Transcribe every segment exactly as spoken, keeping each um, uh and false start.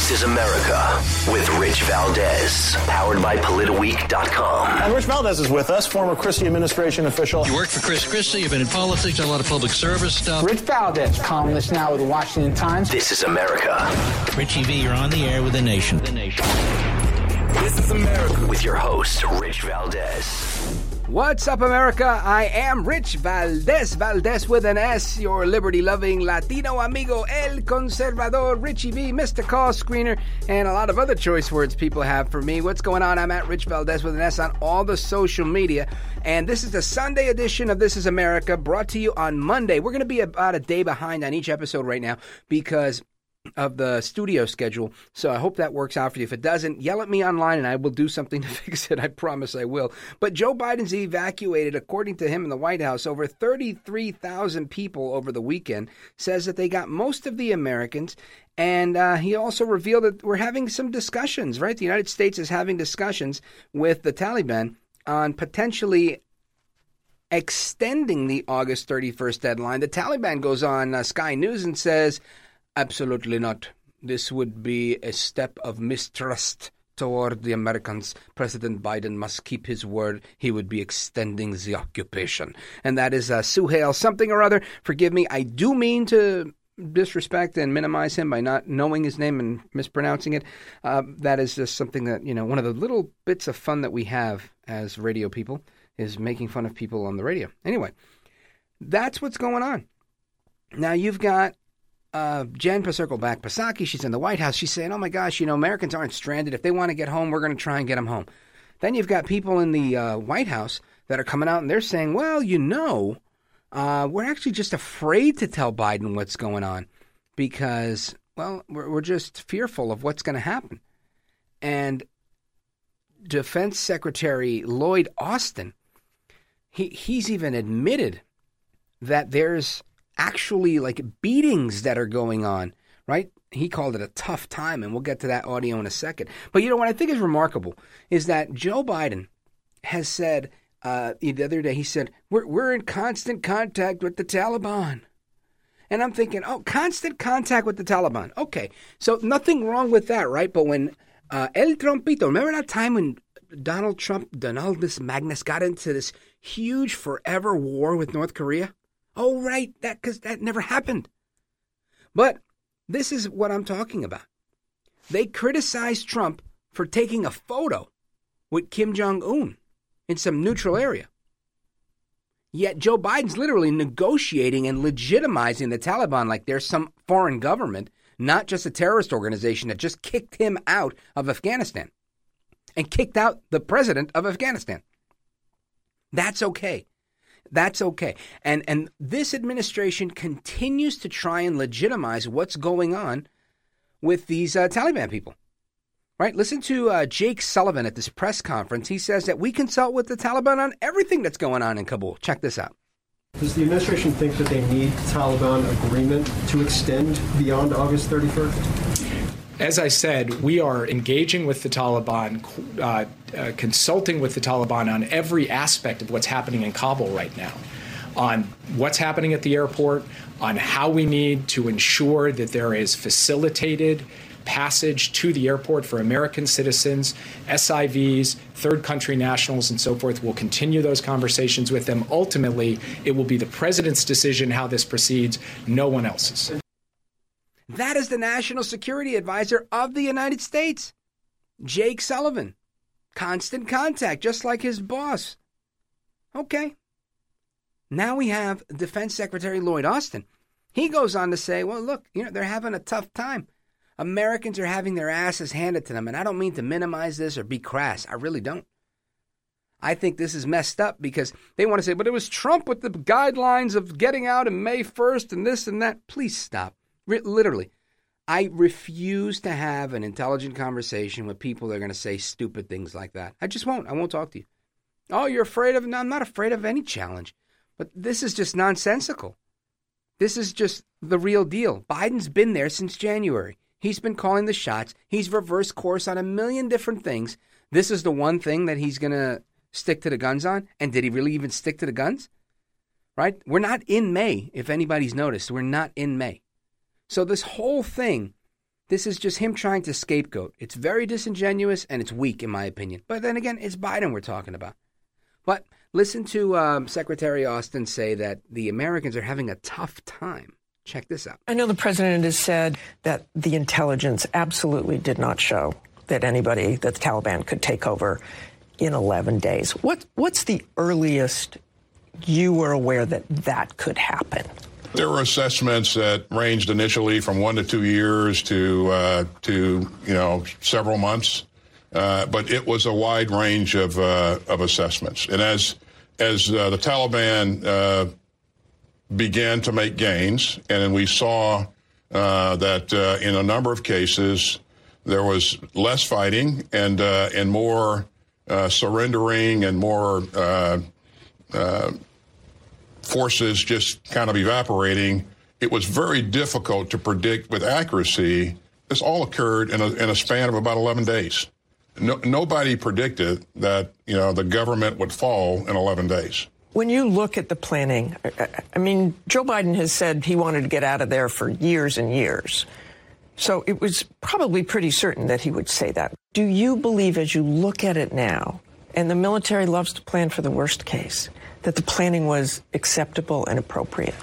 This is America with Rich Valdez, powered by Politiweek dot com. And Rich Valdez is with us, former Christie administration official. You worked for Chris Christie, you've been in politics, done a lot of public service stuff. Rich Valdez, columnist now with the Washington Times. This is America. Richie V, you're on the air with the nation. The Nation. This is America with your host, Rich Valdez. What's up, America? I am Rich Valdez, Valdez with an S, your liberty-loving Latino amigo, El Conservador, Richie V, Mister Call Screener, and a lot of other choice words people have for me. What's going on? I'm at Rich Valdez with an S on all the social media, and this is the Sunday edition of This is America, brought to you on Monday. We're going to be about a day behind on each episode right now because of the studio schedule, so I hope that works out for you. If it doesn't, yell at me online and I will do something to fix it. I promise I will. But Joe Biden's evacuated, according to him in the White House, over thirty-three thousand people over the weekend, says that they got most of the Americans, and uh, he also revealed that we're having some discussions, right? The United States is having discussions with the Taliban on potentially extending the August thirty-first deadline. The Taliban goes on uh, Sky News and says, absolutely not. This would be a step of mistrust toward the Americans. President Biden must keep his word. He would be extending the occupation. And that is uh, Suhail something or other. Forgive me. I do mean to disrespect and minimize him by not knowing his name and mispronouncing it. Uh, that is just something that, you know, one of the little bits of fun that we have as radio people is making fun of people on the radio. Anyway, that's what's going on. Now you've got Uh, Jen Circleback Psaki, she's in the White House. She's saying, oh my gosh, you know, Americans aren't stranded. If they want to get home, we're going to try and get them home. Then you've got people in the uh, White House that are coming out and they're saying, well, you know, uh, we're actually just afraid to tell Biden what's going on because, well, we're, we're just fearful of what's going to happen. And Defense Secretary Lloyd Austin, he he's even admitted that there's actually like beatings that are going on, right? He called it a tough time, and we'll get to that audio in a second. But you know what I think is remarkable is that Joe Biden has said uh, the other day, he said, we're, we're in constant contact with the Taliban. And I'm thinking, oh, constant contact with the Taliban. Okay, so nothing wrong with that, right? But when uh, El Trumpito, remember that time when Donald Trump, Donaldus Magnus, got into this huge forever war with North Korea? Oh, right, that because that never happened. But this is what I'm talking about. They criticized Trump for taking a photo with Kim Jong-un in some neutral area. Yet Joe Biden's literally negotiating and legitimizing the Taliban like they're some foreign government, not just a terrorist organization that just kicked him out of Afghanistan and kicked out the president of Afghanistan. That's okay. That's okay. And and this administration continues to try and legitimize what's going on with these uh, Taliban people. Right? Listen to uh, Jake Sullivan at this press conference. He says that we consult with the Taliban on everything that's going on in Kabul. Check this out. Does the administration think that they need Taliban agreement to extend beyond August thirty-first? As I said, we are engaging with the Taliban, uh, uh, consulting with the Taliban on every aspect of what's happening in Kabul right now, on what's happening at the airport, on how we need to ensure that there is facilitated passage to the airport for American citizens, S I Vs, third country nationals, and so forth. We'll continue those conversations with them. Ultimately, it will be the president's decision how this proceeds, no one else's. That is the National Security Advisor of the United States, Jake Sullivan. Constant contact, just like his boss. Okay. Now we have Defense Secretary Lloyd Austin. He goes on to say, well, look, you know, they're having a tough time. Americans are having their asses handed to them, and I don't mean to minimize this or be crass. I really don't. I think this is messed up because they want to say, but it was Trump with the guidelines of getting out on May first and this and that. Please stop. Literally, I refuse to have an intelligent conversation with people that are going to say stupid things like that. I just won't. I won't talk to you. Oh, you're afraid of? No, I'm not afraid of any challenge. But this is just nonsensical. This is just the real deal. Biden's been there since January. He's been calling the shots. He's reversed course on a million different things. This is the one thing that he's going to stick to the guns on. And did he really even stick to the guns? Right? We're not in May, if anybody's noticed. We're not in May. So this whole thing, This is just him trying to scapegoat. It's very disingenuous and it's weak, in my opinion. But then again, it's Biden we're talking about. But listen to um, Secretary Austin say that the Americans are having a tough time. Check this out. I know the president has said that the intelligence absolutely did not show that anybody, that the Taliban could take over in eleven days. What, what's the earliest you were aware that that could happen? There were assessments that ranged initially from one to two years to, uh, to you know, several months. Uh, but it was a wide range of, uh, of assessments. And as, as uh, the Taliban uh, began to make gains, and then we saw uh, that uh, in a number of cases there was less fighting and uh, and more uh, surrendering and more uh, uh, forces just kind of evaporating. It was very difficult to predict with accuracy. This all occurred in a, in a span of about eleven days. No, nobody predicted that, you know, the government would fall in eleven days. When you look at the planning, I mean, Joe Biden has said he wanted to get out of there for years and years. So it was probably pretty certain that he would say that. Do you believe, as you look at it now, and the military loves to plan for the worst case, that the planning was acceptable and appropriate?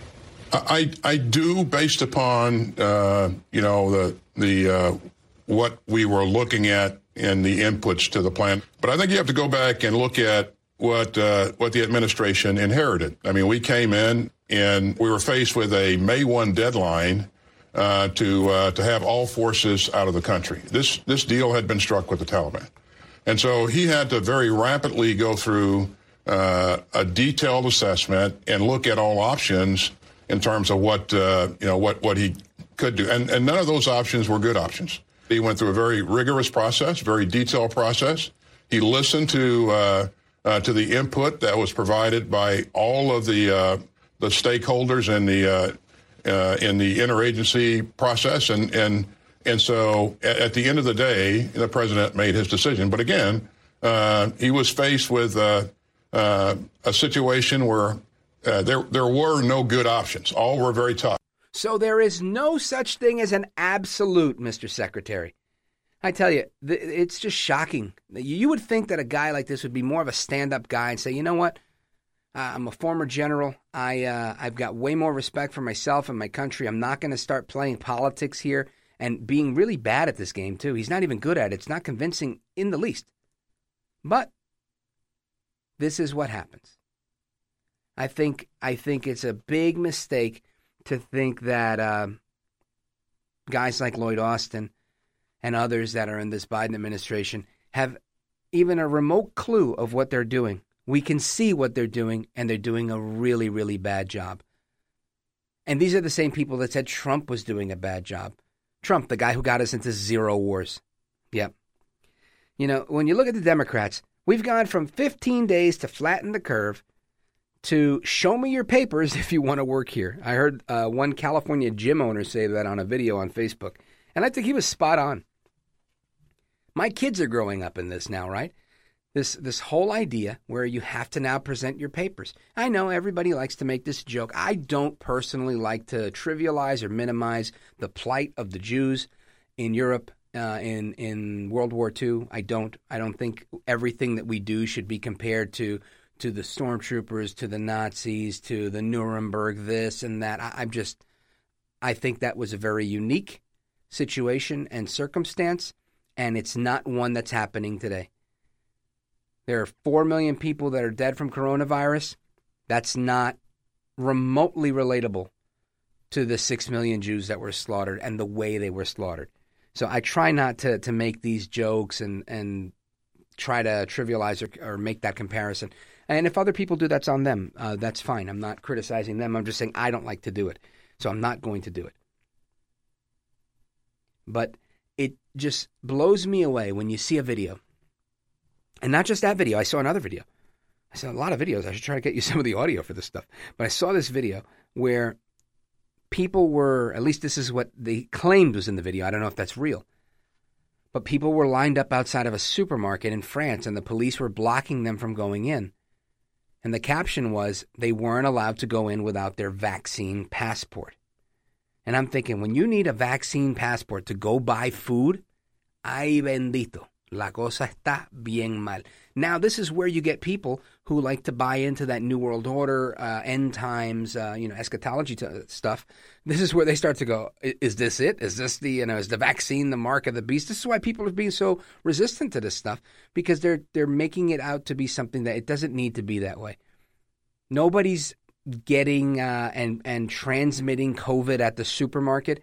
I, I do, based upon, uh, you know, the, the uh, what we were looking at in the inputs to the plan. But I think you have to go back and look at what uh, what the administration inherited. I mean, we came in and we were faced with a May first deadline uh, to uh, to have all forces out of the country. This this deal had been struck with the Taliban, and so he had to very rapidly go through uh, a detailed assessment and look at all options in terms of what uh, you know what what he could do, and and none of those options were good options. He went through a very rigorous process, very detailed process. He listened to uh, uh, to the input that was provided by all of the uh, the stakeholders in the uh, uh, in the interagency process, and and and so at, at the end of the day, the president made his decision. But again, uh, he was faced with uh, uh, a situation where uh, there there were no good options. All were very tough. So there is no such thing as an absolute, Mister Secretary. I tell you, th- it's just shocking. You would think that a guy like this would be more of a stand-up guy and say, you know what, uh, I'm a former general. I, uh, I've got way more respect for myself and my country. I'm not going to start playing politics here and being really bad at this game, too. He's not even good at it. It's not convincing in the least. But this is what happens. I think I think it's a big mistake to think that uh, guys like Lloyd Austin and others that are in this Biden administration have even a remote clue of what they're doing. We can see what they're doing, and they're doing a really, really bad job. And these are the same people that said Trump was doing a bad job. Trump, the guy who got us into zero wars. Yep. You know, when you look at the Democrats, we've gone from fifteen days to flatten the curve to show me your papers if you want to work here. I heard uh, one California gym owner say that on a video on Facebook, and I think he was spot on. My kids are growing up in this now, right? This this whole idea where you have to now present your papers. I know everybody likes to make this joke. I don't personally like to trivialize or minimize the plight of the Jews in Europe uh, in in World War Two. I don't. I don't think everything that we do should be compared to to the stormtroopers, to the Nazis, to the Nuremberg, this and that. I, I'm just, I think that was a very unique situation and circumstance, and it's not one that's happening today. There are four million people that are dead from coronavirus. That's not remotely relatable to the six million Jews that were slaughtered and the way they were slaughtered. So I try not to, to make these jokes and, and try to trivialize or, or make that comparison. And if other people do, that's on them. Uh, that's fine. I'm not criticizing them. I'm just saying I don't like to do it. So I'm not going to do it. But it just blows me away when you see a video. And not just that video. I saw another video. I saw a lot of videos. I should try to get you some of the audio for this stuff. But I saw this video where people were, at least this is what they claimed was in the video. I don't know if that's real. But people were lined up outside of a supermarket in France, and the police were blocking them from going in. And the caption was, they weren't allowed to go in without their vaccine passport. And I'm thinking, when you need a vaccine passport to go buy food, ay bendito, la cosa está bien mal. Now, this is where you get people who like to buy into that New World Order, uh, end times, uh, you know, eschatology t- stuff. This is where they start to go, is this it? Is this the, you know, is the vaccine the mark of the beast? This is why people are being so resistant to this stuff, because they're they're making it out to be something that it doesn't need to be that way. Nobody's getting uh, and and transmitting COVID at the supermarket.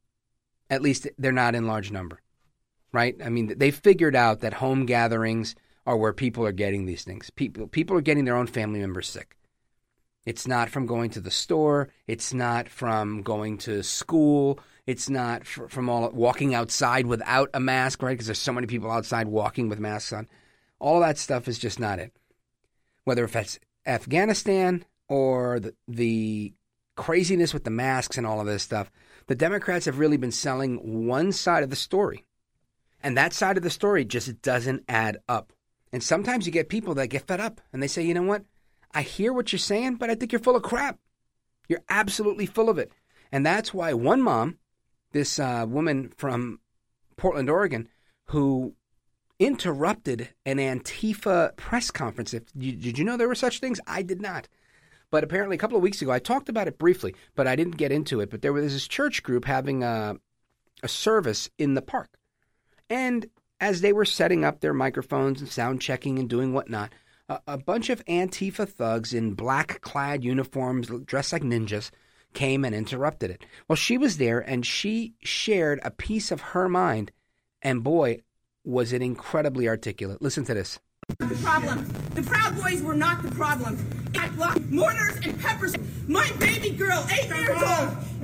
At least they're not in large number, right? I mean, they figured out that home gatherings are where people are getting these things. People people are getting their own family members sick. It's not from going to the store. It's not from going to school. It's not f- from all walking outside without a mask, right? Because there's so many people outside walking with masks on. All that stuff is just not it. Whether if it's Afghanistan or the, the craziness with the masks and all of this stuff, the Democrats have really been selling one side of the story. And that side of the story just doesn't add up. And sometimes you get people that get fed up and they say, you know what? I hear what you're saying, but I think you're full of crap. You're absolutely full of it. And that's why one mom, this uh, woman from Portland, Oregon, who interrupted an Antifa press conference. If, did you know there were such things? I did not. But apparently a couple of weeks ago, I talked about it briefly, but I didn't get into it. But there was this church group having a, a service in the park. And as they were setting up their microphones and sound checking and doing whatnot, a, a bunch of Antifa thugs in black-clad uniforms, dressed like ninjas, came and interrupted it. Well, she was there, and she shared a piece of her mind, and boy, was it incredibly articulate. Listen to this. The problem. The Proud Boys were not the problem. Mortars and peppers. My baby girl, eight years old,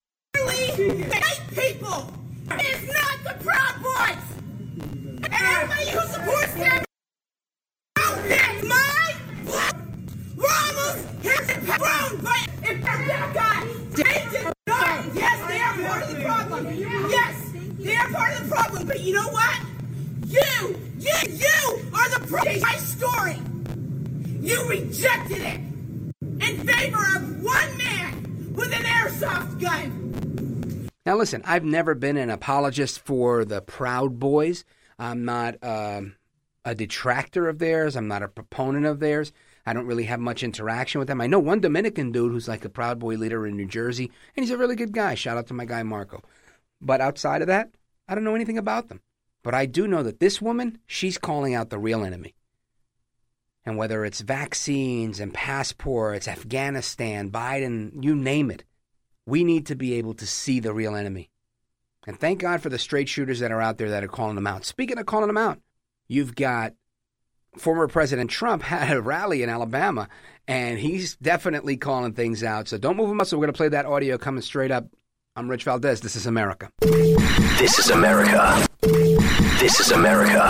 nearly eight people. It's not the Proud Boys. And everybody who supports them, my Ramos has been thrown by a guy. Yes, they are part of the problem. Yes, they are part of the problem. But you know what? You, you, you are the problem. My story. You rejected it in favor of one man with an airsoft gun. Now, listen, I've never been an apologist for the Proud Boys. I'm not um, a detractor of theirs. I'm not a proponent of theirs. I don't really have much interaction with them. I know one Dominican dude who's like a Proud Boy leader in New Jersey, and he's a really good guy. Shout out to my guy, Marco. But outside of that, I don't know anything about them. But I do know that this woman, she's calling out the real enemy. And whether it's vaccines and passports, Afghanistan, Biden, you name it, we need to be able to see the real enemy. And thank God for the straight shooters that are out there that are calling them out. Speaking of calling them out, you've got former President Trump had a rally in Alabama, and he's definitely calling things out. So don't move them up. So we're going to play that audio coming straight up. I'm Rich Valdez. This is America. This is America. This is America.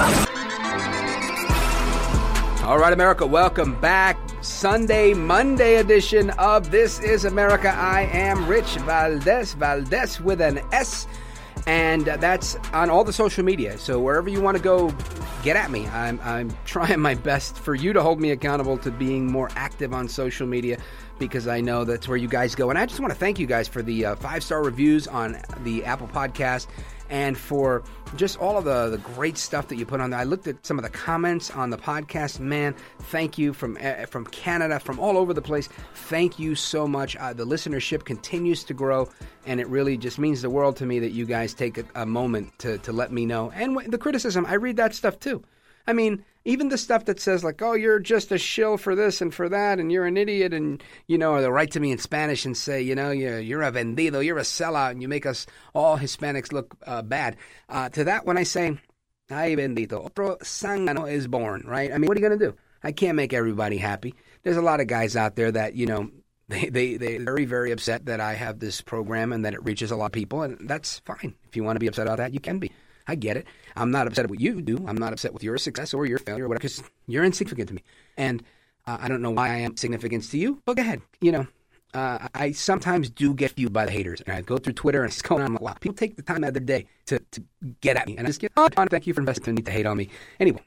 All right, America, welcome back. Sunday, Monday edition of This is America. I am Rich Valdez, Valdez with an S, and that's on all the social media. So wherever you want to go, get at me. I'm, I'm trying my best for you to hold me accountable to being more active on social media, because I know that's where you guys go. And I just want to thank you guys for the uh, five-star reviews on the Apple Podcast and for just all of the, the great stuff that you put on there. I looked at some of the comments on the podcast. Man, thank you from uh, from Canada, from all over the place. Thank you so much. Uh, the listenership continues to grow, and it really just means the world to me that you guys take a, a moment to, to let me know. And w- the criticism, I read that stuff too. I mean, even the stuff that says like, oh, you're just a shill for this and for that, and you're an idiot, and, you know, or they'll write to me in Spanish and say, you know, you're, you're a vendido, you're a sellout, and you make us all Hispanics look uh, bad. Uh, to that, when I say, ay bendito, otro zángano is born, right? I mean, what are you going to do? I can't make everybody happy. There's a lot of guys out there that, you know, they, they, they're very, very upset that I have this program and that it reaches a lot of people, and that's fine. If you want to be upset about that, you can be. I get it. I'm not upset at what you do. I'm not upset with your success or your failure or whatever, because you're insignificant to me. And uh, I don't know why I am significant to you, but go ahead. You know, uh, I sometimes do get viewed by the haters. And I go through Twitter and it's going on. I'm like, wow, people take the time out of their day to, to get at me. And I just get, oh, John, thank you for investing in me to hate on me. Anyway,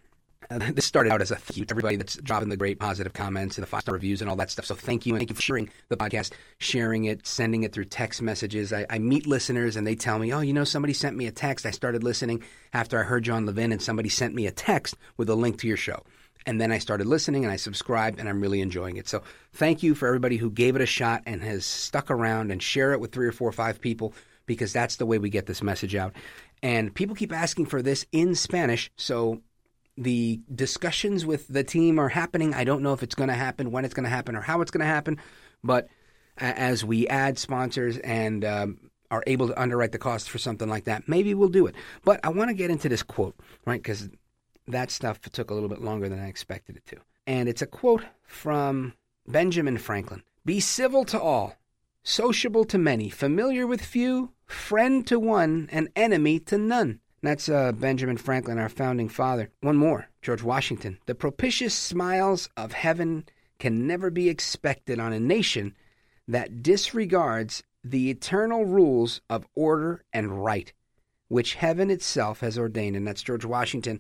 Uh, this started out as a thank you to everybody that's dropping the great positive comments and the five-star reviews and all that stuff. So thank you, and thank you for sharing the podcast, sharing it, sending it through text messages. I, I meet listeners, and they tell me, oh, you know, somebody sent me a text. I started listening after I heard John Levin, and somebody sent me a text with a link to your show. And then I started listening, and I subscribed, and I'm really enjoying it. So thank you for everybody who gave it a shot and has stuck around, and share it with three or four or five people, because that's the way we get this message out. And people keep asking for this in Spanish, so the discussions with the team are happening. I don't know if it's going to happen, when it's going to happen, or how it's going to happen. But as we add sponsors and um, are able to underwrite the cost for something like that, maybe we'll do it. But I want to get into this quote, right? Because that stuff took a little bit longer than I expected it to. And it's a quote from Benjamin Franklin. Be civil to all, sociable to many, familiar with few, friend to one, and enemy to none. That's uh, Benjamin Franklin, our founding father. One more, George Washington. The propitious smiles of heaven can never be expected on a nation that disregards the eternal rules of order and right, which heaven itself has ordained. And that's George Washington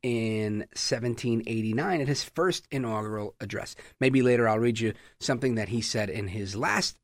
in seventeen eighty-nine at his first inaugural address. Maybe later I'll read you something that he said in his last,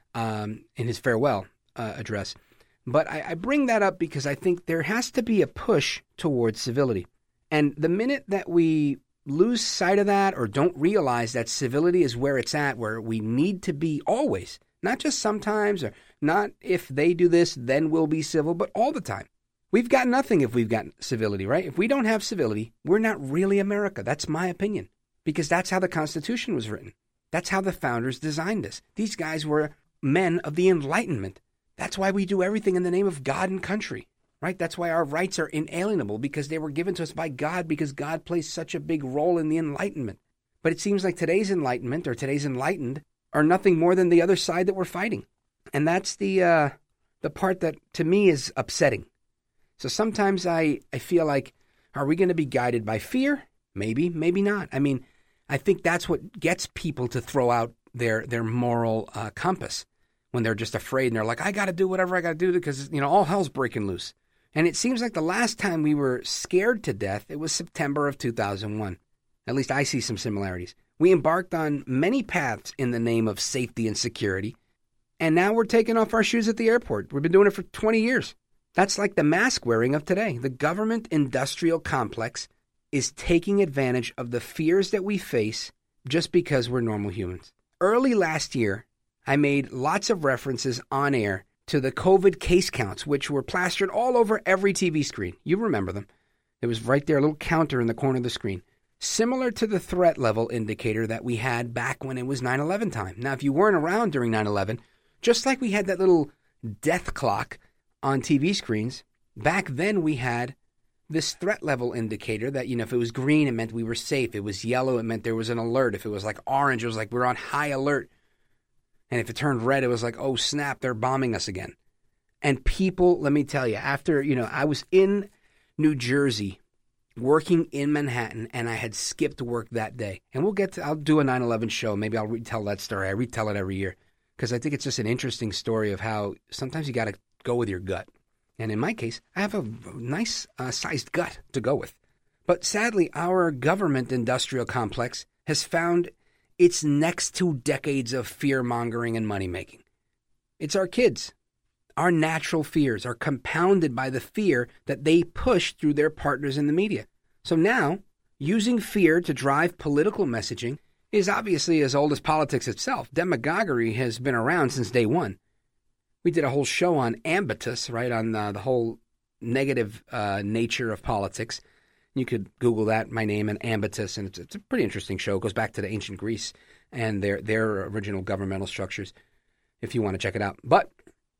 um, in his farewell uh, address. But I, I bring that up because I think there has to be a push towards civility. And the minute that we lose sight of that or don't realize that civility is where it's at, where we need to be always, not just sometimes, or not if they do this, then we'll be civil, but all the time. We've got nothing if we've got civility, right? If we don't have civility, we're not really America. That's my opinion, because that's how the Constitution was written. That's how the founders designed this. These guys were men of the Enlightenment. That's why we do everything in the name of God and country, right? That's why our rights are inalienable, because they were given to us by God, because God plays such a big role in the Enlightenment. But it seems like today's Enlightenment, or today's enlightened, are nothing more than the other side that we're fighting. And that's the uh, the part that, to me, is upsetting. So sometimes I, I feel like, are we going to be guided by fear? Maybe, maybe not. I mean, I think that's what gets people to throw out their, their moral uh, compass. When they're just afraid and they're like, I got to do whatever I got to do because, you know, all hell's breaking loose. And it seems like the last time we were scared to death, it was September of two thousand one. At least I see some similarities. We embarked on many paths in the name of safety and security. And now we're taking off our shoes at the airport. We've been doing it for twenty years. That's like the mask wearing of today. The government industrial complex is taking advantage of the fears that we face just because we're normal humans. Early last year, I made lots of references on air to the COVID case counts, which were plastered all over every T V screen. You remember them. It was right there, a little counter in the corner of the screen. Similar to the threat level indicator that we had back when it was nine eleven time. Now, if you weren't around during nine eleven, just like we had that little death clock on T V screens, back then we had this threat level indicator that, you know, if it was green, it meant we were safe. It was yellow, it meant there was an alert. If it was like orange, it was like we were on high alert. And if it turned red, it was like, oh, snap, they're bombing us again. And people, let me tell you, after, you know, I was in New Jersey working in Manhattan, and I had skipped work that day. And we'll get to, I'll do a nine eleven show. Maybe I'll retell that story. I retell it every year because I think it's just an interesting story of how sometimes you got to go with your gut. And in my case, I have a nice uh, sized gut to go with. But sadly, our government industrial complex has found its next two decades of fear-mongering and money-making. It's our kids. Our natural fears are compounded by the fear that they push through their partners in the media. So now, using fear to drive political messaging is obviously as old as politics itself. Demagoguery has been around since day one. We did a whole show on ambitus, right, on uh, the whole negative uh, nature of politics. You could Google that, my name, and ambitus, and it's, it's a pretty interesting show. It goes back to the ancient Greece and their their original governmental structures, if you want to check it out. But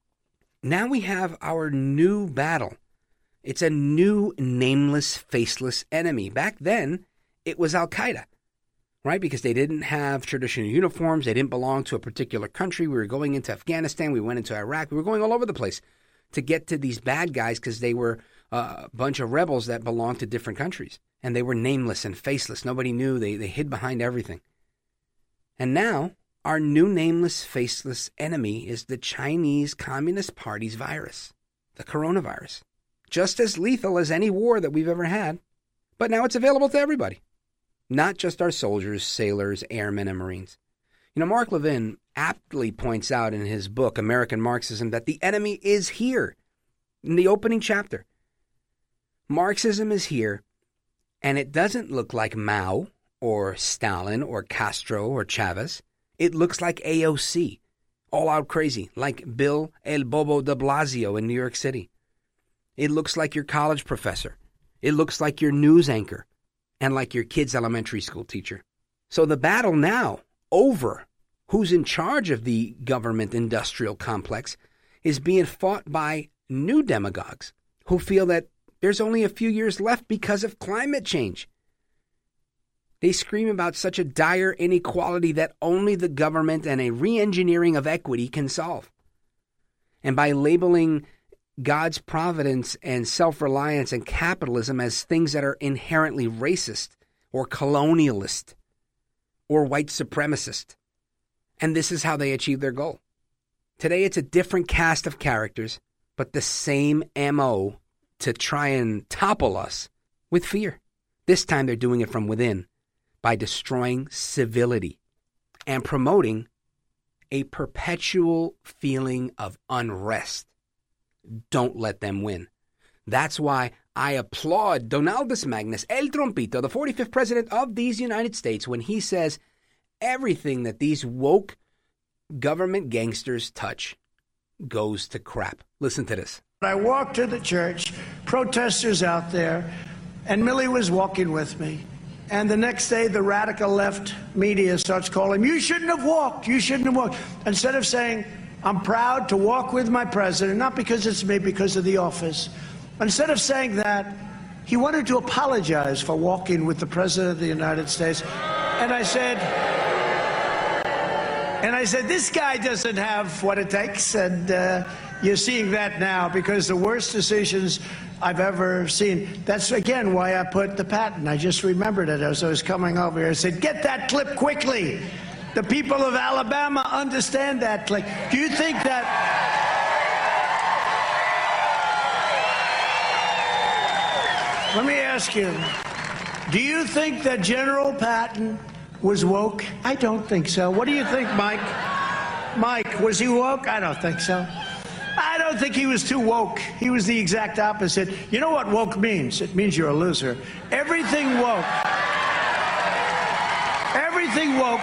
now we have our new battle. It's a new nameless, faceless enemy. Back then, it was Al-Qaeda, right? Because they didn't have traditional uniforms. They didn't belong to a particular country. We were going into Afghanistan. We went into Iraq. We were going all over the place to get to these bad guys because they were uh, a bunch of rebels that belonged to different countries. And they were nameless and faceless. Nobody knew. They, they hid behind everything. And now, our new nameless, faceless enemy is the Chinese Communist Party's virus, the coronavirus. Just as lethal as any war that we've ever had, But now it's available to everybody, not just our soldiers, sailors, airmen, and Marines. You know, Mark Levin aptly points out in his book, American Marxism, that the enemy is here. In the opening chapter, Marxism is here, and it doesn't look like Mao or Stalin or Castro or Chavez. It looks like A O C, all out crazy, like Bill El Bobo de Blasio in New York City. It looks like your college professor. It looks like your news anchor and like your kid's elementary school teacher. So the battle now over who's in charge of the government industrial complex is being fought by new demagogues who feel that there's only a few years left because of climate change. They scream about such a dire inequality that only the government and a re-engineering of equity can solve. And by labeling God's providence and self-reliance and capitalism as things that are inherently racist or colonialist or white supremacist. And this is how they achieve their goal. Today it's a different cast of characters, but the same M O to try and topple us with fear. This time they're doing it from within by destroying civility and promoting a perpetual feeling of unrest. Don't let them win. That's why I applaud Donaldus Magnus, El Trompito, the forty-fifth president of these United States, when he says everything that these woke government gangsters touch goes to crap. Listen to this. I walked to the church, protesters out there, and Millie was walking with me. And the next day, the radical left media starts calling, you shouldn't have walked, you shouldn't have walked. Instead of saying, I'm proud to walk with my president, not because it's me, because of the office. Instead of saying that, he wanted to apologize for walking with the president of the United States. And I said, and I said, this guy doesn't have what it takes. And uh, you're seeing that now, because the worst decisions I've ever seen. That's, again, why I put the patent. I just remembered it as I was coming over here. I said, get that clip quickly. The people of Alabama understand that clip. Do you think that... Let me ask you, do you think that General Patton was woke? I don't think so. What do you think, Mike? Mike, was he woke? I don't think so. I don't think he was too woke. He was the exact opposite. You know what woke means? It means you're a loser. Everything woke. Everything woke.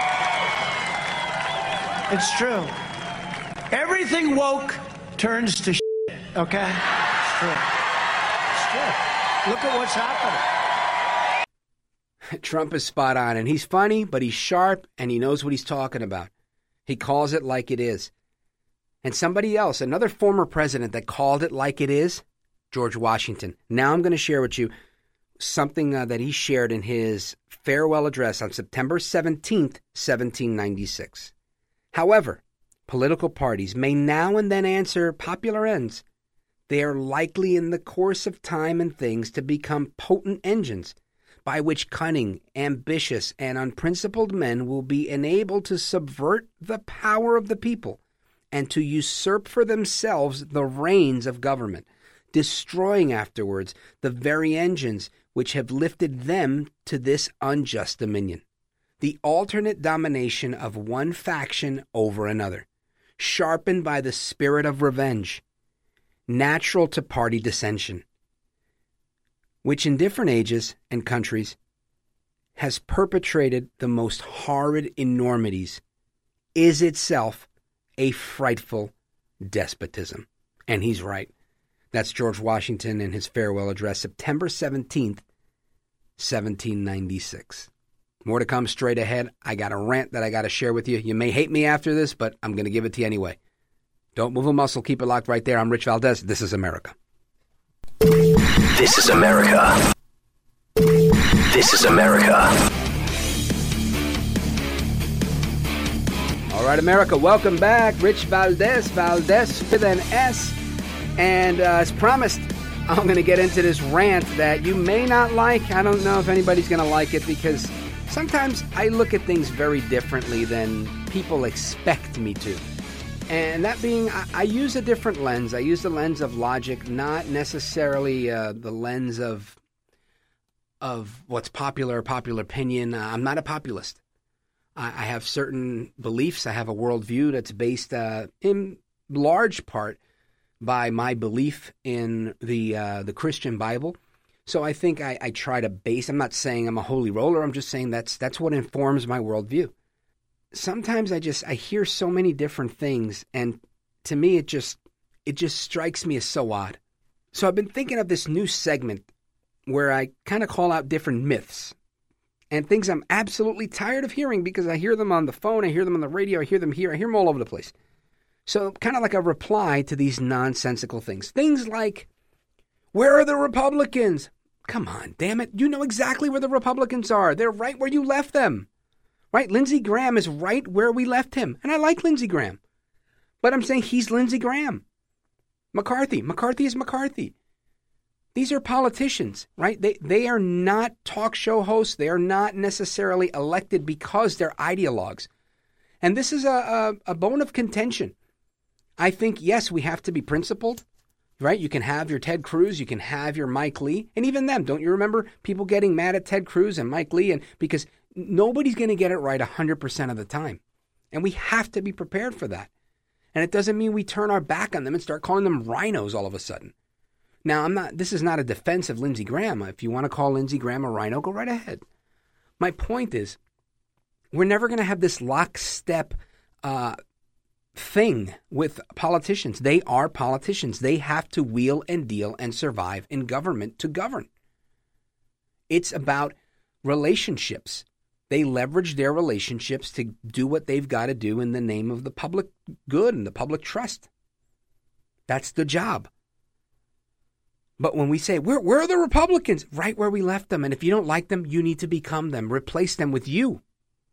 It's true. Everything woke turns to shit, okay? It's true. It's true. Look at what's happening. Trump is spot on, and he's funny, but he's sharp, and he knows what he's talking about. He calls it like it is. And somebody else, another former president that called it like it is, George Washington. Now I'm going to share with you something uh, that he shared in his farewell address on September seventeenth, seventeen ninety-six. However, political parties may now and then answer popular ends. They are likely in the course of time and things to become potent engines by which cunning, ambitious, and unprincipled men will be enabled to subvert the power of the people and to usurp for themselves the reins of government, destroying afterwards the very engines which have lifted them to this unjust dominion. The alternate domination of one faction over another, sharpened by the spirit of revenge, natural to party dissension, which in different ages and countries has perpetrated the most horrid enormities, is itself a frightful despotism. And he's right. That's George Washington in his farewell address, September seventeenth, seventeen ninety-six. More to come straight ahead. I got a rant that I got to share with you. You may hate me after this, but I'm going to give it to you anyway. Don't move a muscle. Keep it locked right there. I'm Rich Valdez. This is America. This is America. This is America. All right, America, welcome back. Rich Valdez, Valdez with an S. And uh, as promised, I'm going to get into this rant that you may not like. I don't know if anybody's going to like it because sometimes I look at things very differently than people expect me to. And that being, I, I use a different lens. I use the lens of logic, not necessarily uh, the lens of of what's popular, popular opinion. Uh, I'm not a populist. I, I have certain beliefs. I have a worldview that's based uh, in large part by my belief in the uh, the Christian Bible. So I think I, I try to base. I'm not saying I'm a holy roller. I'm just saying that's that's what informs my worldview. Sometimes I just I hear so many different things, and to me it just it just strikes me as so odd. So I've been thinking of this new segment where I kind of call out different myths and things I'm absolutely tired of hearing because I hear them on the phone, I hear them on the radio, I hear them here, I hear them all over the place. So kind of like a reply to these nonsensical things. Things like, where are the Republicans? Come on, damn it. You know exactly where the Republicans are. They're right where you left them. Right? Lindsey Graham is right where we left him. And I like Lindsey Graham. But I'm saying he's Lindsey Graham. McCarthy. McCarthy is McCarthy. These are politicians, right? They they are not talk show hosts. They are not necessarily elected because they're ideologues. And this is a, a, a bone of contention. I think, yes, we have to be principled, right? You can have your Ted Cruz, you can have your Mike Lee, and even them. Don't you remember people getting mad at Ted Cruz and Mike Lee? And because nobody's going to get it right one hundred percent of the time. And we have to be prepared for that. And it doesn't mean we turn our back on them and start calling them rhinos all of a sudden. Now, I'm not. This is not a defense of Lindsey Graham. If you want to call Lindsey Graham a rhino, go right ahead. My point is, we're never going to have this lockstep uh, thing with politicians. They are politicians. They have to wheel and deal and survive in government to govern. It's about relationships. They leverage their relationships to do what they've got to do in the name of the public good and the public trust. That's the job. But when we say, where, where are the Republicans? Right where we left them. And if you don't like them, you need to become them. Replace them with you.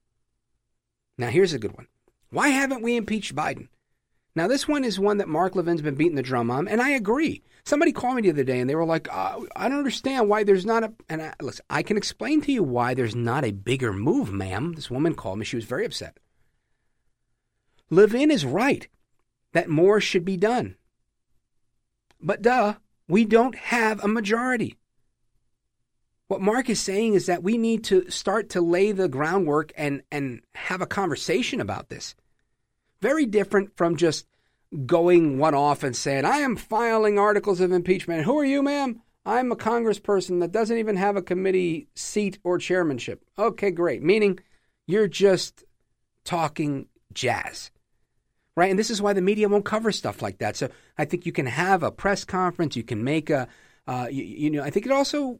Now, here's a good one. Why haven't we impeached Biden? Now, this one is one that Mark Levin's been beating the drum on, and I agree. Somebody called me the other day, and they were like, uh, I don't understand why there's not a... And I, listen, I can explain to you why there's not a bigger move, ma'am. This woman called me. She was very upset. Levin is right that more should be done. But duh, we don't have a majority. What Mark is saying is that we need to start to lay the groundwork and, and have a conversation about this. Very different from just going one off and saying, I am filing articles of impeachment. Who are you, ma'am? I'm a congressperson that doesn't even have a committee seat or chairmanship. Okay, great. Meaning you're just talking jazz. Right? And this is why the media won't cover stuff like that. So I think you can have a press conference. You can make a, uh, you, you know, I think it also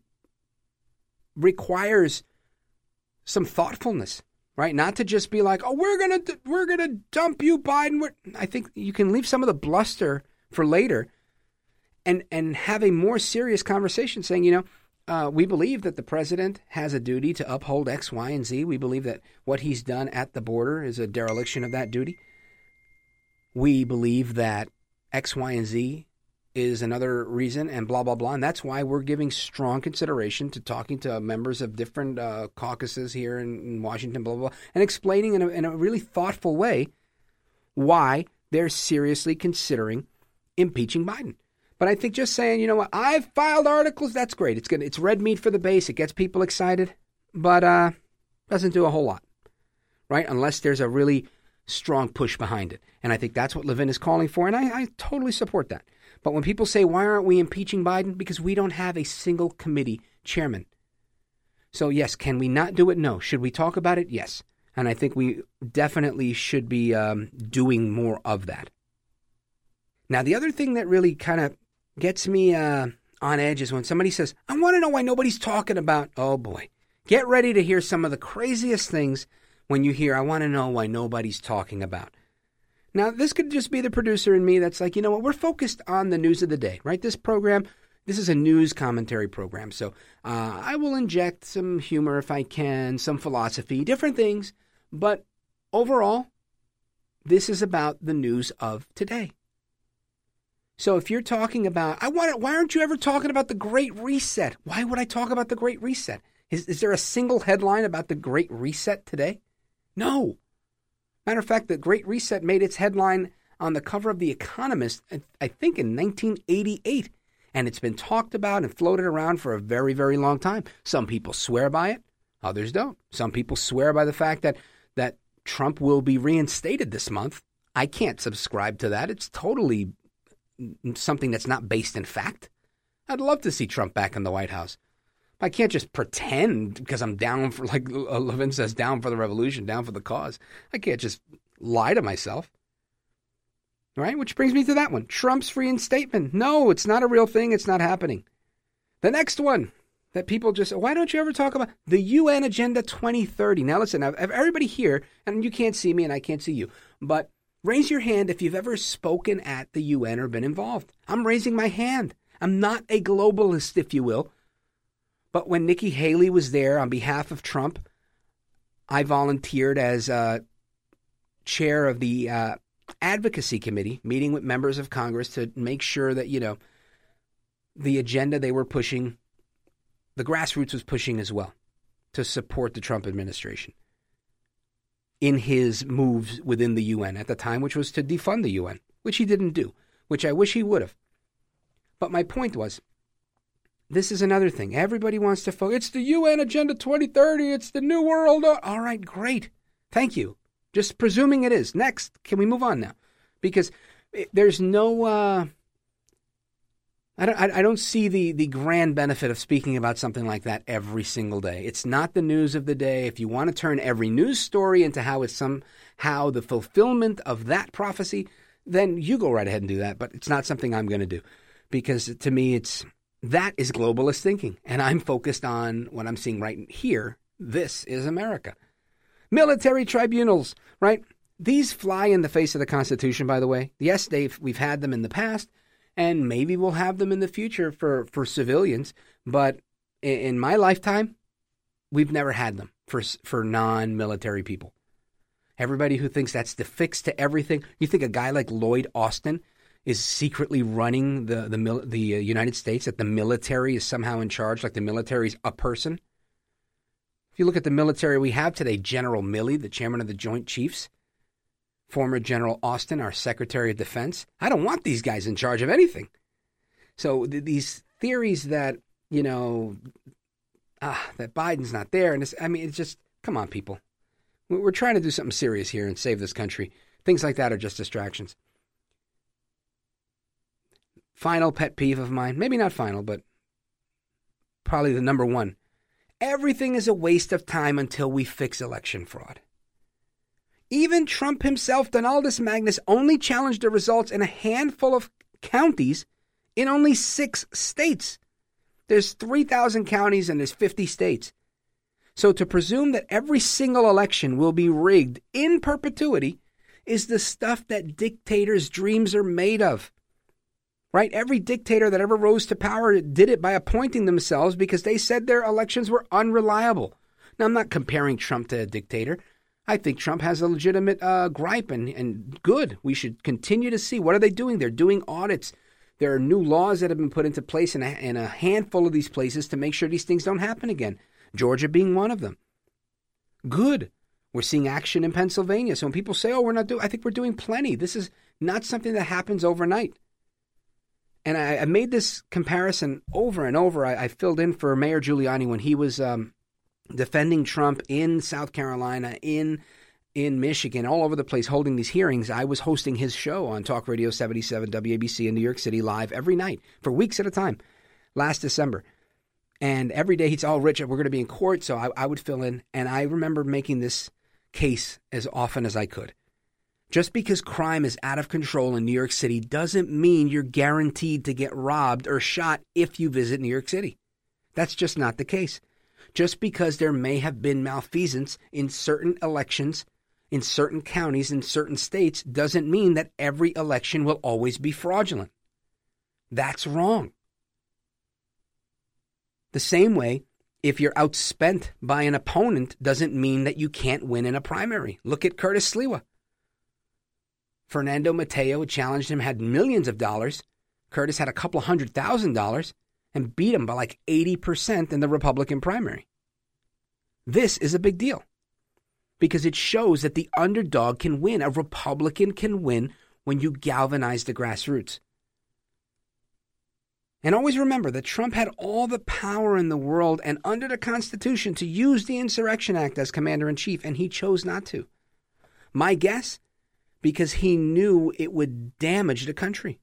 requires some thoughtfulness, right? Not to just be like, oh, we're going to, we're going to dump you, Biden. We're, I think you can leave some of the bluster for later and, and have a more serious conversation saying, you know, uh, we believe that the president has a duty to uphold X, Y, and Z. We believe that what he's done at the border is a dereliction of that duty. We believe that X, Y, and Z is another reason and blah, blah, blah. And that's why we're giving strong consideration to talking to members of different uh, caucuses here in, in Washington, blah, blah, blah, and explaining in a, in a really thoughtful way why they're seriously considering impeaching Biden. But I think just saying, you know what, I've filed articles, that's great. It's good. It's red meat for the base. It gets people excited, but uh, doesn't do a whole lot, right? Unless there's a really strong push behind it. And I think that's what Levin is calling for, and I, I totally support that. But when people say, why aren't we impeaching Biden? Because we don't have a single committee chairman. So yes, can we not do it? No. Should we talk about it? Yes. And I think we definitely should be um, doing more of that. Now, the other thing that really kind of gets me uh, on edge is when somebody says, I want to know why nobody's talking about, oh boy, get ready to hear some of the craziest things when you hear, I want to know why nobody's talking about. Now, this could just be the producer in me that's like, you know what, we're focused on the news of the day, right? This program, this is a news commentary program. So uh, I will inject some humor if I can, some philosophy, different things. But overall, this is about the news of today. So if you're talking about, I want, why aren't you ever talking about the Great Reset? Why would I talk about the Great Reset? Is, is there a single headline about the Great Reset today? No. Matter of fact, the Great Reset made its headline on the cover of The Economist, I think in nineteen eighty-eight. And it's been talked about and floated around for a very, very long time. Some people swear by it. Others don't. Some people swear by the fact that, that Trump will be reinstated this month. I can't subscribe to that. It's totally something that's not based in fact. I'd love to see Trump back in the White House. I can't just pretend because I'm down for, like Levin says, down for the revolution, down for the cause. I can't just lie to myself. All right, which brings me to that one. Trump's reinstatement. No, it's not a real thing. It's not happening. The next one that people just, why don't you ever talk about the U N Agenda twenty thirty? Now, listen, everybody here, and you can't see me and I can't see you, but raise your hand if you've ever spoken at the U N or been involved. I'm raising my hand. I'm not a globalist, if you will. But when Nikki Haley was there on behalf of Trump, I volunteered as uh, chair of the uh, advocacy committee, meeting with members of Congress to make sure that, you know, the agenda they were pushing, the grassroots was pushing as well to support the Trump administration in his moves within the U N at the time, which was to defund the U N, which he didn't do, which I wish he would have. But my point was, this is another thing. Everybody wants to focus. It's the U N Agenda twenty thirty. It's the New World. All right, great. Thank you. Just presuming it is. Next, can we move on now? Because there's no, uh, I don't, I don't see the, the grand benefit of speaking about something like that every single day. It's not the news of the day. If you want to turn every news story into how it's somehow the fulfillment of that prophecy, then you go right ahead and do that. But it's not something I'm going to do, because to me, it's, that is globalist thinking. And I'm focused on what I'm seeing right here. This is America. Military tribunals, right? These fly in the face of the Constitution, by the way. Yes, they've, we've had them in the past, and maybe we'll have them in the future for, for civilians. But in, in my lifetime, we've never had them for, for non-military people. Everybody who thinks that's the fix to everything, you think a guy like Lloyd Austin is secretly running the the, the United States, that the military is somehow in charge, like the military is a person? If you look at the military we have today, General Milley, the chairman of the Joint Chiefs, former General Austin, our Secretary of Defense. I don't want these guys in charge of anything. So th- these theories that, you know, ah, that Biden's not there, and it's, I mean, it's just, come on, people. We're trying to do something serious here and save this country. Things like that are just distractions. Final pet peeve of mine, maybe not final, but probably the number one. Everything is a waste of time until we fix election fraud. Even Trump himself, Donaldus Magnus, only challenged the results in a handful of counties in only six states. There's three thousand counties and there's fifty states. So to presume that every single election will be rigged in perpetuity is the stuff that dictators' dreams are made of. Right? Every dictator that ever rose to power did it by appointing themselves because they said their elections were unreliable. Now, I'm not comparing Trump to a dictator. I think Trump has a legitimate uh, gripe, and, and good. We should continue to see. What are they doing? They're doing audits. There are new laws that have been put into place in a, in a handful of these places to make sure these things don't happen again. Georgia being one of them. Good. We're seeing action in Pennsylvania. So when people say, oh, we're not doing, I think we're doing plenty. This is not something that happens overnight. And I, I made this comparison over and over. I, I filled in for Mayor Giuliani when he was um, defending Trump in South Carolina, in in Michigan, all over the place, holding these hearings. I was hosting his show on Talk Radio seventy-seven W A B C in New York City live every night for weeks at a time last December. And every day he'd say, oh, Rich, we're going to be in court. So I, I would fill in. And I remember making this case as often as I could. Just because crime is out of control in New York City doesn't mean you're guaranteed to get robbed or shot if you visit New York City. That's just not the case. Just because there may have been malfeasance in certain elections, in certain counties, in certain states, doesn't mean that every election will always be fraudulent. That's wrong. The same way, if you're outspent by an opponent doesn't mean that you can't win in a primary. Look at Curtis Sliwa. Fernando Mateo challenged him, had millions of dollars. Curtis had a couple of hundred thousand dollars and beat him by like eighty percent in the Republican primary. This is a big deal because it shows that the underdog can win. A Republican can win when you galvanize the grassroots. And always remember that Trump had all the power in the world and under the Constitution to use the Insurrection Act as commander-in-chief, and he chose not to. My guess, because he knew it would damage the country.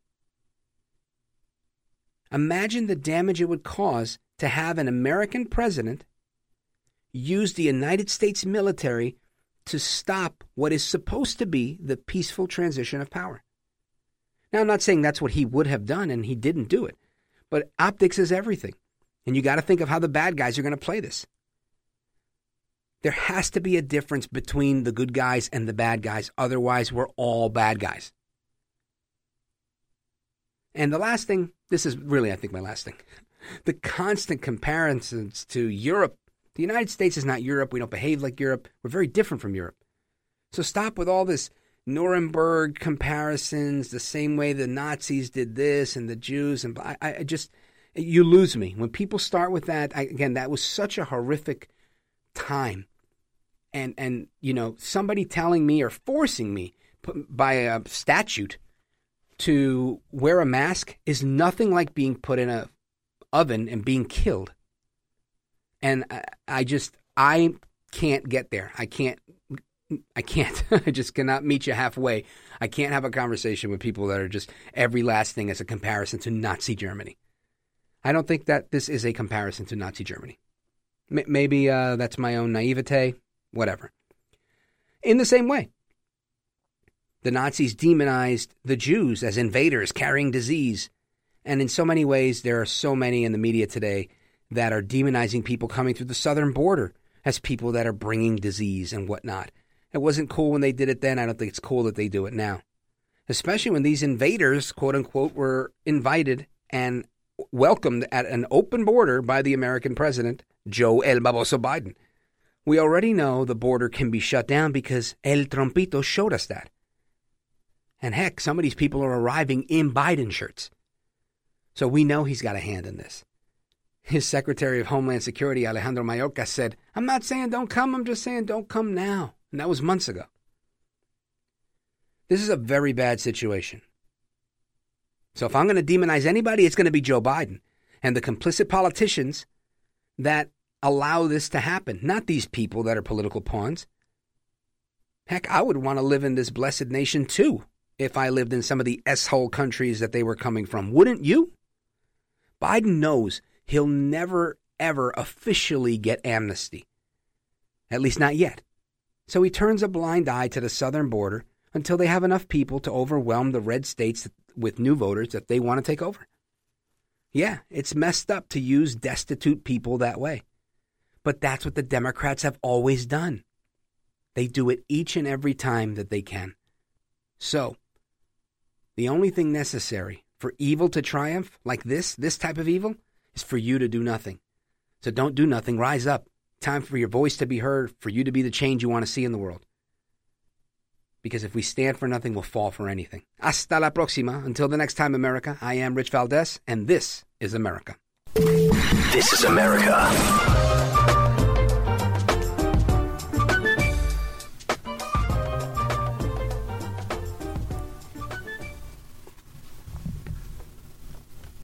Imagine the damage it would cause to have an American president use the United States military to stop what is supposed to be the peaceful transition of power. Now, I'm not saying that's what he would have done, and he didn't do it. But optics is everything. And you got to think of how the bad guys are going to play this. There has to be a difference between the good guys and the bad guys. Otherwise, we're all bad guys. And the last thing, this is really, I think, my last thing. The constant comparisons to Europe. The United States is not Europe. We don't behave like Europe. We're very different from Europe. So stop with all this Nuremberg comparisons, the same way the Nazis did this and the Jews. And I, I just, you lose me. When people start with that, I, again, that was such a horrific time. And, and you know, somebody telling me or forcing me by a statute to wear a mask is nothing like being put in a oven and being killed. And I, I just, I can't get there. I can't. I can't. I just cannot meet you halfway. I can't have a conversation with people that are just every last thing as a comparison to Nazi Germany. I don't think that this is a comparison to Nazi Germany. M- maybe uh, that's my own naivete, whatever. In the same way, the Nazis demonized the Jews as invaders carrying disease. And in so many ways, there are so many in the media today that are demonizing people coming through the southern border as people that are bringing disease and whatnot. It wasn't cool when they did it then. I don't think it's cool that they do it now. Especially when these invaders, quote unquote, were invited and welcomed at an open border by the American president, Joe El Baboso Biden. We already know the border can be shut down because El Trompito showed us that. And heck, some of these people are arriving in Biden shirts. So we know he's got a hand in this. His Secretary of Homeland Security, Alejandro Mayorkas, said, I'm not saying don't come, I'm just saying don't come now. And that was months ago. This is a very bad situation. So if I'm going to demonize anybody, it's going to be Joe Biden and the complicit politicians that allow this to happen, not these people that are political pawns. Heck, I would want to live in this blessed nation too if I lived in some of the S-hole countries that they were coming from. Wouldn't you? Biden knows he'll never, ever officially get amnesty. At least not yet. So he turns a blind eye to the southern border until they have enough people to overwhelm the red states with new voters that they want to take over. Yeah, it's messed up to use destitute people that way. But that's what the Democrats have always done. They do it each and every time that they can. So, the only thing necessary for evil to triumph, like this, this type of evil, is for you to do nothing. So don't do nothing. Rise up. Time for your voice to be heard, for you to be the change you want to see in the world. Because if we stand for nothing, we'll fall for anything. Hasta la próxima. Until the next time, America, I am Rich Valdez, and this is America. This is America.